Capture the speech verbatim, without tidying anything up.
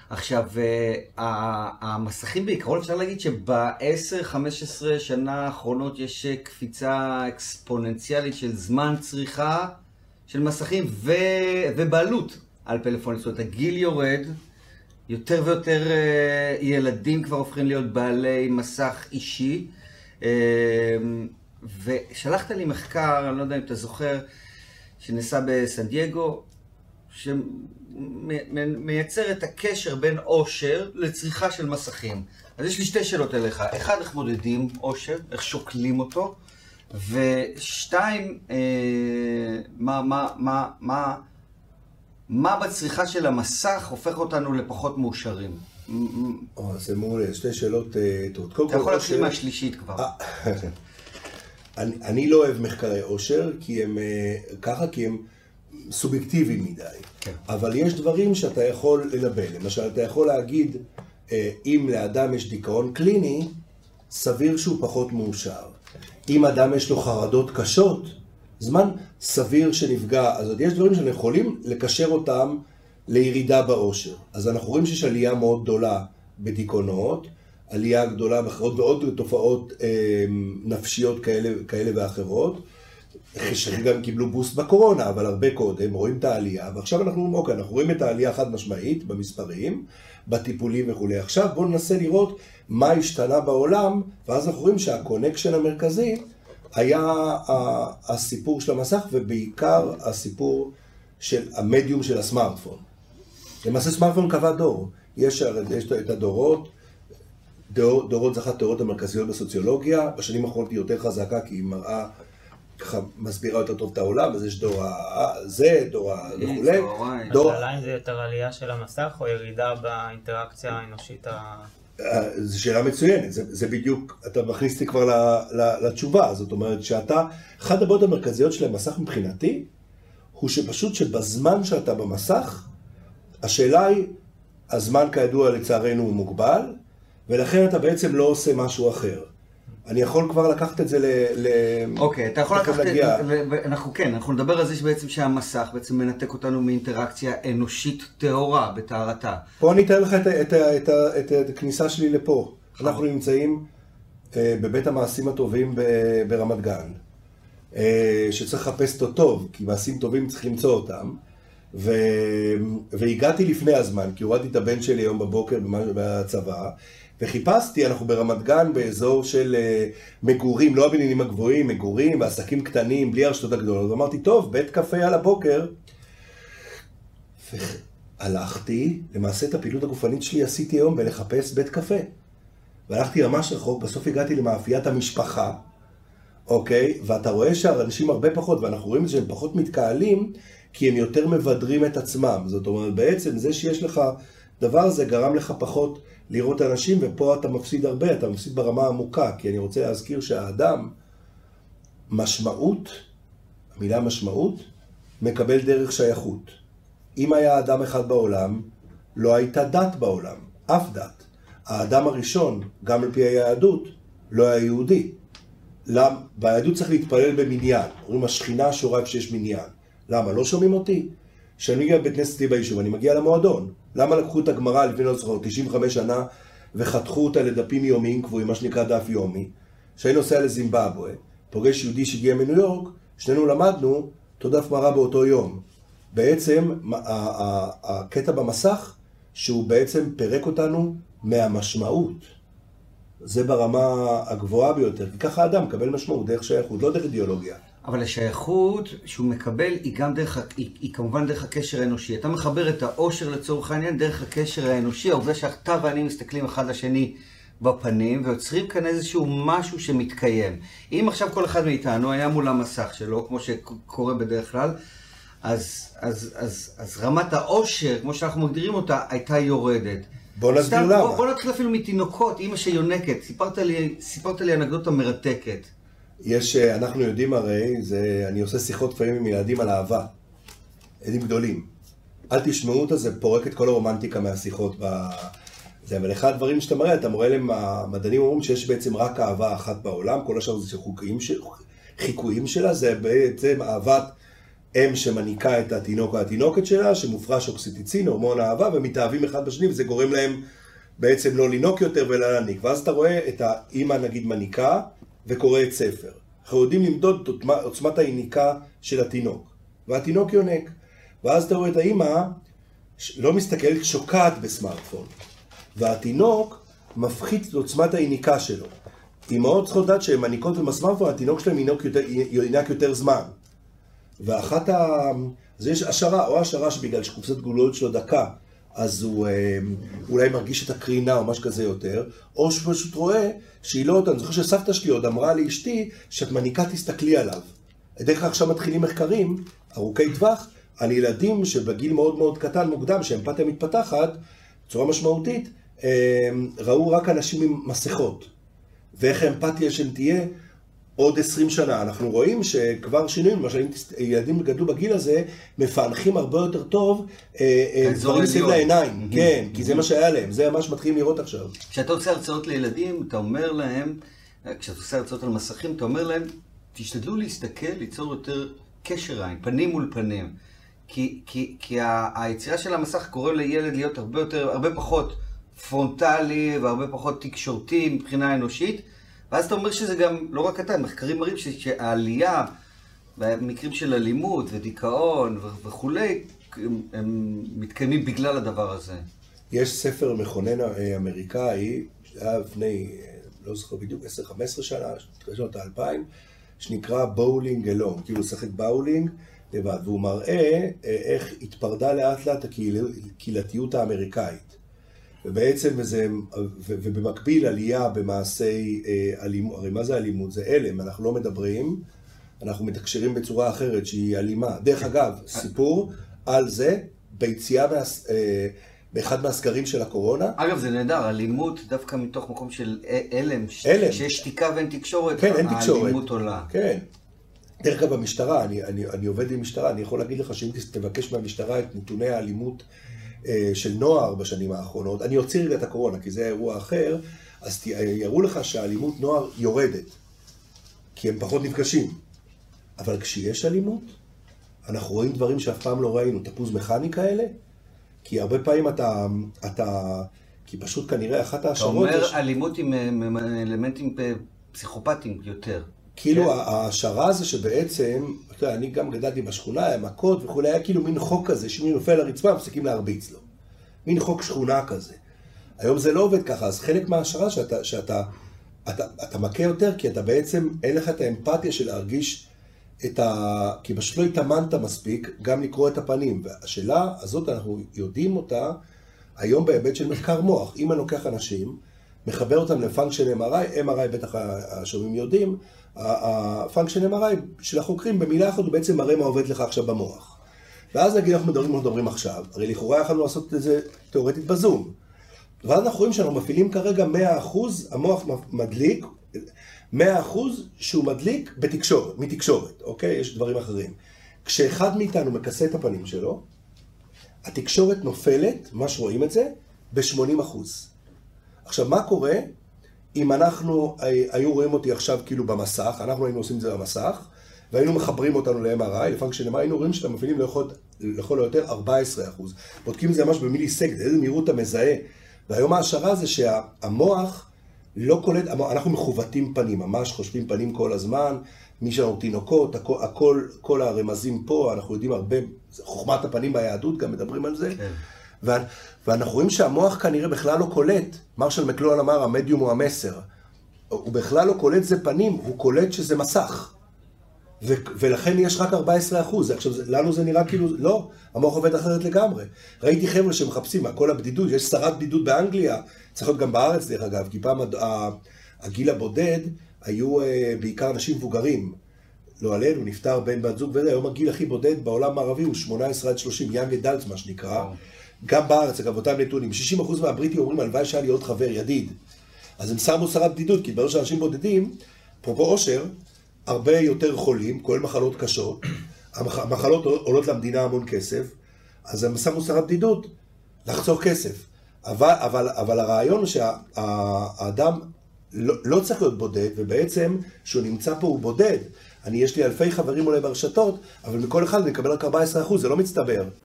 עכשיו, המסכים בעיקרון אפשר להגיד שב-עשר חמש עשרה שנה האחרונות יש קפיצה אקספוננציאלית של זמן צריכה של מסכים ובעלות על פלאפונים. זאת אומרת, הגיל יורד, יותר ויותר ילדים כבר הופכים להיות בעלי מסך אישי. ושלחת לי מחקר, אני לא יודע אם אתה זוכר, שנעשה בסן דייגו, שמייצר את הקשר בין עושר לצריכה של מסכים. אז יש לי שתי שאלות אליך. אחד, איך מודדים עושר? איך שוקלים אותו? ושתיים, מה, מה, מה, מה, מה בצריכה של המסך הופך אותנו לפחות מאושרים? זה מעולה, שתי שאלות טובות. אתה יכול להתחיל מהשלישית כבר. אני, אני לא אוהב מחקרי עושר, כי הם ככה, כי הם סובייקטיביים מדי. כן. אבל יש דברים שאתה יכול לנבא. למשל, אתה יכול להגיד, אם לאדם יש דיכאון קליני, סביר שהוא פחות מאושר. אם אדם יש לו חרדות קשות, זמן סביר שנפגע. אז עוד יש דברים שאנחנו יכולים לקשר אותם לירידה בעושר. אז אנחנו רואים שיש עלייה מאוד גדולה בדיכאונות, עלייה גדולה באחרות ועוד תופעות אה, נפשיות כאלה, כאלה ואחרות, שגם קיבלו בוסט בקורונה, אבל הרבה קודם, רואים את העלייה, ועכשיו אנחנו אומרים, אוקיי, אנחנו רואים את העלייה חד משמעית במספרים, בטיפולים וכו'. עכשיו בואו ננסה לראות מה השתנה בעולם, ואז אנחנו רואים שהקונקשן המרכזי היה הסיפור של המסך, ובעיקר הסיפור של המדיום של הסמארטפון. למעשה סמארטפון קבע דור. יש, יש את הדורות, דור, דורות זה אחת התיאוריות המרכזיות בסוציולוגיה, בשנים האחרונות היא יותר חזקה כי היא מראה, ככה מסבירה יותר טוב את העולם, אז יש דור הזה, דור ה... וכולי. השאלה אם זה יותר עלייה של המסך או ירידה באינטראקציה האנושית ה... זו שאלה מצוינת, זה, זה בדיוק, אתה מכניס לי כבר ל, ל, לתשובה, זאת אומרת שאתה, אחת הבעיות המרכזיות של המסך מבחינתי, הוא שפשוט שבזמן שאתה במסך, השאלה היא, הזמן כידוע לצערנו הוא מוגבל, ולכן אתה בעצם לא עושה משהו אחר. אני יכול כבר לקחת את זה ל... אוקיי, אתה יכול לקחת את זה, ואנחנו כן, אנחנו נדבר על זה שבעצם שהמסך בעצם מנתק אותנו מאינטראקציה אנושית טהורה בתארתה. פה אני אתאר לך את הכניסה שלי לפה. אנחנו נמצאים בבית המעשים הטובים ברמת גן, שצריך לחפש אותו טוב, כי מעשים טובים צריך למצוא אותם. והגעתי לפני הזמן, כי הורדתי את הבן שלי היום בבוקר בצבא, וחיפשתי, אנחנו ברמת גן באזור של מגורים, לא הבניינים הגבוהים, מגורים ועסקים קטנים, בלי הרשתות הגדולות. ואמרתי, טוב, בית קפה על הבוקר. והלכתי, למעשה את הפעילות הגופנית שלי עשיתי היום בלחפש בית קפה. והלכתי ממש רחוק, בסוף הגעתי למאפיית המשפחה, אוקיי? ואתה רואה שהאנשים הרבה פחות, ואנחנו רואים את זה שהם פחות מתקהלים, כי הם יותר מבדרים את עצמם. זאת אומרת, בעצם זה שיש לך דבר הזה גרם לך פחות לראות אנשים, ופה אתה מפסיד הרבה, אתה מפסיד ברמה עמוקה, כי אני רוצה להזכיר שהאדם, משמעות, המילה משמעות, מקבל דרך שייכות. אם היה אדם אחד בעולם, לא הייתה דת בעולם, אף דת. האדם הראשון, גם על פי היהדות, לא היה יהודי. למה? ביהדות צריך להתפלל במניין. אומרים, השכינה שורה איפה שיש מניין. למה? לא שומעים אותי? כשאני מגיע בבית כנסת ביישוב, אני מגיע למועדון. למה לקחו את הגמרא לפני לא זוכר, תשעים וחמש שנה, וחתכו אותה לדפים יומיים קבועים, מה שנקרא דף יומי? כשאני נוסע לזימבבואה, פוגש יהודי שהגיע מניו יורק, שנינו למדנו אותו דף גמרא באותו יום. בעצם, הקטע במסך, שהוא בעצם פרק אותנו מהמשמעות. זה ברמה הגבוהה ביותר, כי ככה האדם מקבל משמעות, דרך שייכות, לא דרך אידיאולוגיה. אבל השייכות שהוא מקבל היא גם דרך, היא, היא כמובן דרך הקשר האנושי. אתה מחבר את האושר לצורך העניין דרך הקשר האנושי, העובדה שאתה ואני מסתכלים אחד לשני בפנים, ויוצרים כאן איזשהו משהו שמתקיים. אם עכשיו כל אחד מאיתנו היה מול המסך שלו, כמו שקורה בדרך כלל, אז, אז, אז, אז רמת האושר, כמו שאנחנו מגדירים אותה, הייתה יורדת. בוא נסביר למה. בוא, בוא נתחיל אפילו מתינוקות, אמא שיונקת. סיפרת לי, סיפרת לי אנקדוטה מרתקת. יש, אנחנו יודעים הרי, זה, אני עושה שיחות לפעמים עם ילדים על אהבה. ילדים גדולים. אל תשמעו אותה, זה פורק את כל הרומנטיקה מהשיחות ב... זה, אבל אחד הדברים שאתה מראה, אתה מראה להם, המדענים אומרים שיש בעצם רק אהבה אחת בעולם, כל השאר זה חיקויים, ש... חיקויים שלה, זה בעצם אהבת אם שמניקה את התינוק או התינוקת שלה, שמופרש אוקסיטוצין, הורמון האהבה, ומתאהבים אחד בשני, וזה גורם להם בעצם לא לינוק יותר ולא להניק. ואז אתה רואה את האמא נגיד מניקה וקוראת ספר. אנחנו יודעים למדוד את עוצמת היניקה של התינוק, והתינוק יונק. ואז אתה רואה את האמא לא מסתכלת, שוקעת בסמארטפון, והתינוק מפחית את עוצמת היניקה שלו. אמהות צריכות לדעת שהן מניקות בסמארטפון, התינוק שלהם ינוק יותר, ינק יותר זמן. ואחת ה... אז יש השערה, או השערה שבגלל שקופסת גבולות שלו דקה, אז הוא אולי מרגיש את הקרינה או משהו כזה יותר, או שפשוט רואה שהיא לא אותה. אני זוכר שסבתא שלי עוד אמרה לאשתי, שאת מניקה תסתכלי עליו. דרך כלל עכשיו מתחילים מחקרים, ארוכי טווח, על ילדים שבגיל מאוד מאוד קטן מוקדם, שהאמפתיה מתפתחת, בצורה משמעותית, ראו רק אנשים עם מסכות. ואיך האמפתיה שהם תהיה עוד עשרים שנה. אנחנו רואים שכבר שינויים, למשל, אם ילדים גדלו בגיל הזה, מפענחים הרבה יותר טוב, דברים סביב לעיניים. כן, כי זה מה שהיה להם, זה מה שמתחילים לראות עכשיו. כשאתה עושה הרצאות לילדים, אתה אומר להם, כשאתה עושה הרצאות על מסכים, אתה אומר להם, תשתדלו להסתכל, ליצור יותר קשר עין, פנים מול פנים. כי, כי, כי היצירה של המסך קורא לילד להיות הרבה יותר, הרבה פחות פרונטלי והרבה פחות תקשורתי מבחינה אנושית, ואז אתה אומר שזה גם, לא רק אתה, מחקרים מראים שהעלייה במקרים של אלימות ודיכאון וכולי, הם, הם מתקיימים בגלל הדבר הזה. יש ספר מכונן אמריקאי, שהיה לפני, לא זוכר בדיוק, עשר חמש עשרה שנה, שנות האלפיים, שנקרא בואולינג אלון, כאילו שחק באולינג לבד, והוא מראה איך התפרדה לאט לאט הקהילתיות האמריקאית. ובעצם, וזה, ובמקביל עלייה במעשי אלימות, הרי מה זה אלימות? זה אלם, אנחנו לא מדברים, אנחנו מתקשרים בצורה אחרת שהיא אלימה. דרך אגב, סיפור על זה ביציאה מה, באחד מהסקרים של הקורונה. אגב, זה נהדר, אלימות דווקא מתוך מקום של אלם, אלם. שיש שתיקה ואין תקשורת, כן, אין תקשורת. האלימות עולה. כן. דרך אגב, במשטרה, אני, אני, אני עובד עם משטרה, אני יכול להגיד לך שאם תבקש מהמשטרה את נתוני האלימות של נוער בשנים האחרונות, אני אוציא רגע את הקורונה, כי זה אירוע אחר, אז יראו לך שהאלימות נוער יורדת, כי הם פחות נפגשים. אבל כשיש אלימות, אנחנו רואים דברים שאף פעם לא ראינו, תפוז מכני כאלה, כי הרבה פעמים אתה, אתה, כי פשוט כנראה אחת ההשערות... אתה אומר יש... אלימות עם אלמנטים פסיכופטיים יותר. כאילו כן. ההשערה זה שבעצם, אתה יודע, אני גם גדלתי בשכונה, היה מכות וכולי, היה כאילו מין חוק כזה, שמי נופל לרצפה, מפסיקים להרביץ לו. מין חוק שכונה כזה. היום זה לא עובד ככה, אז חלק מההשערה שאתה, שאתה אתה, אתה מכה יותר, כי אתה בעצם, אין לך את האמפתיה של להרגיש את ה... כי פשוט לא התאמנת מספיק, גם לקרוא את הפנים. והשאלה הזאת, אנחנו יודעים אותה, היום בהיבט של מחקר מוח. אם אני לוקח אנשים, מחבר אותם לפונקשן אם אר איי, אם אר איי בטח השומעים יודעים, הפונקשן אם אר איי של החוקרים במילה אחת הוא בעצם מראה מה עובד לך עכשיו במוח. ואז נגיד אנחנו מדברים, אנחנו מדברים עכשיו, הרי לכאורה יכולנו לעשות את זה תיאורטית בזום. ואז אנחנו רואים שאנחנו מפעילים כרגע מאה אחוז, המוח מדליק, מאה אחוז שהוא מדליק בתקשורת, מתקשורת, אוקיי? יש דברים אחרים. כשאחד מאיתנו מכסה את הפנים שלו, התקשורת נופלת, מה שרואים את זה, ב-שמונים אחוז. עכשיו, מה קורה אם אנחנו, היו רואים אותי עכשיו כאילו במסך, אנחנו היינו עושים את זה במסך, והיינו מחברים אותנו ל-אם אר איי, לפונקשן אם אר איי, היינו רואים שאתם מפעילים לכל היותר ארבעה עשר אחוז. בודקים את זה ממש במילי סקנד, איזה מהירות אתה מזהה. והיום ההשערה זה שהמוח לא קולט, אנחנו מחוותים פנים, ממש חושבים פנים כל הזמן, מי שאנחנו תינוקות, הכל, הכל, כל הרמזים פה, אנחנו יודעים הרבה, חוכמת הפנים ביהדות, גם מדברים על זה. כן. ואנחנו רואים שהמוח כנראה בכלל לא קולט, מרשל מקלוהן אמר, המדיום הוא המסר. הוא בכלל לא קולט זה פנים, הוא קולט שזה מסך. ו- ולכן יש רק ארבעה עשר אחוז. עכשיו, לנו זה נראה כאילו, לא, המוח עובד אחרת לגמרי. ראיתי חבר'ה שמחפשים, כל הבדידות, יש שרת בדידות באנגליה, צריך להיות גם בארץ דרך אגב, כי פעם הגיל הבודד היו בעיקר אנשים מבוגרים. לא עלינו, נפטר בן בת זוג, וזה היום הגיל הכי בודד בעולם הערבי הוא שמונה עשרה עד שלושים, young adults מה שנקרא. גם בארץ, אגב, אותם נתונים, שישים אחוז מהבריטים אומרים, הלוואי שהיה לי עוד חבר, ידיד. אז הם שמו שרת בדידות, כי ברור שאנשים בודדים, פרופו אושר, הרבה יותר חולים, כולל מחלות קשות, המחלות עולות למדינה המון כסף, אז הם שמו שרת בדידות, לחצור כסף. אבל, אבל, אבל הרעיון הוא שהאדם לא, לא צריך להיות בודד, ובעצם שהוא נמצא פה הוא בודד, אני, יש לי אלפי חברים אולי ברשתות, אבל מכל אחד אני אקבל רק ארבעה עשר אחוז, זה לא מצטבר.